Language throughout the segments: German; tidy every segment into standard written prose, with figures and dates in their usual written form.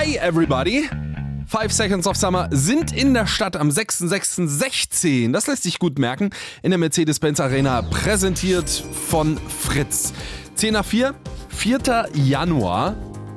Hi everybody! 5 Seconds of Summer sind in der Stadt am 6.6.16. Das lässt sich gut merken. In der Mercedes-Benz Arena, präsentiert von Fritz. 10 nach 4, 4. Januar.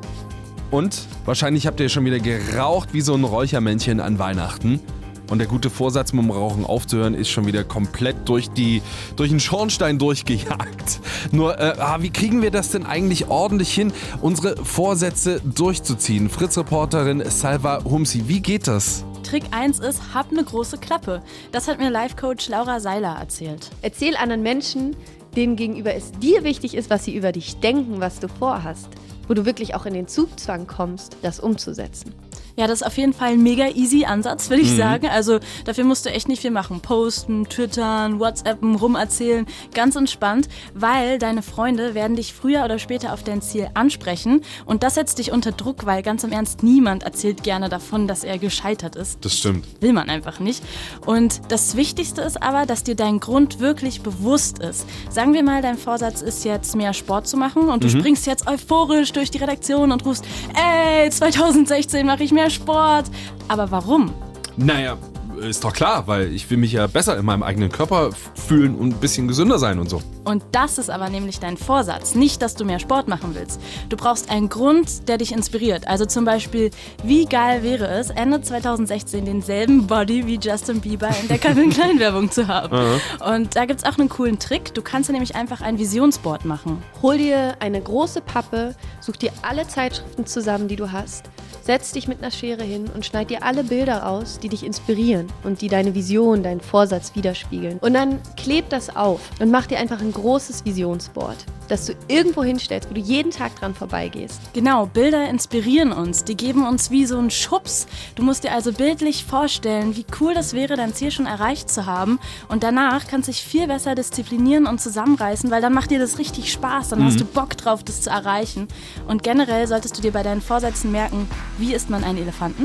Und wahrscheinlich habt ihr schon wieder geraucht wie so ein Räuchermännchen an Weihnachten. Und der gute Vorsatz, mit dem Rauchen aufzuhören, ist schon wieder komplett durch den Schornstein durchgejagt. Nur, wie kriegen wir das denn eigentlich ordentlich hin, unsere Vorsätze durchzuziehen? Fritz-Reporterin Salva Humsi, wie geht das? Trick 1 ist, hab eine große Klappe. Das hat mir Life-Coach Laura Seiler erzählt. Erzähl anderen Menschen, denen gegenüber es dir wichtig ist, was sie über dich denken, was du vorhast. Wo du wirklich auch in den Zugzwang kommst, das umzusetzen. Ja, das ist auf jeden Fall ein mega easy Ansatz, würde ich sagen. Also dafür musst du echt nicht viel machen. Posten, twittern, whatsappen, rumerzählen. Ganz entspannt, weil deine Freunde werden dich früher oder später auf dein Ziel ansprechen. Und das setzt dich unter Druck, weil ganz im Ernst, niemand erzählt gerne davon, dass er gescheitert ist. Das stimmt. Will man einfach nicht. Und das Wichtigste ist aber, dass dir dein Grund wirklich bewusst ist. Sagen wir mal, dein Vorsatz ist jetzt mehr Sport zu machen und du springst jetzt euphorisch durch die Redaktion und rufst, ey, 2016 mache ich mehr Sport. Aber warum? Naja, ist doch klar, weil ich will mich ja besser in meinem eigenen Körper fühlen und ein bisschen gesünder sein und so. Und das ist aber nämlich dein Vorsatz. Nicht, dass du mehr Sport machen willst. Du brauchst einen Grund, der dich inspiriert. Also zum Beispiel, wie geil wäre es, Ende 2016 denselben Body wie Justin Bieber in der Calvin Klein Werbung zu haben. Und da gibt's auch einen coolen Trick. Du kannst dir nämlich einfach ein Visionsboard machen. Hol dir eine große Pappe, such dir alle Zeitschriften zusammen, die du hast. Setz dich mit einer Schere hin und schneid dir alle Bilder aus, die dich inspirieren und die deine Vision, deinen Vorsatz widerspiegeln. Und dann kleb das auf und mach dir einfach ein großes Visionsboard, das du irgendwo hinstellst, wo du jeden Tag dran vorbeigehst. Genau, Bilder inspirieren uns. Die geben uns wie so einen Schubs. Du musst dir also bildlich vorstellen, wie cool das wäre, dein Ziel schon erreicht zu haben. Und danach kannst du dich viel besser disziplinieren und zusammenreißen, weil dann macht dir das richtig Spaß. Dann hast du Bock drauf, das zu erreichen. Und generell solltest du dir bei deinen Vorsätzen merken, wie isst man einen Elefanten?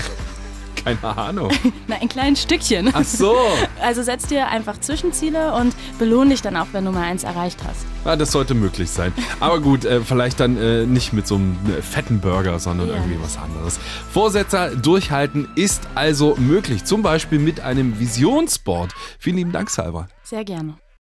Keine Ahnung. Na, ein kleines Stückchen. Ach so. Also setz dir einfach Zwischenziele und belohn dich dann auch, wenn du mal eins erreicht hast. Ja, das sollte möglich sein. Aber gut, vielleicht dann nicht mit so einem fetten Burger, sondern irgendwie was anderes. Vorsätze durchhalten ist also möglich. Zum Beispiel mit einem Visionsboard. Vielen lieben Dank, Salva. Sehr gerne.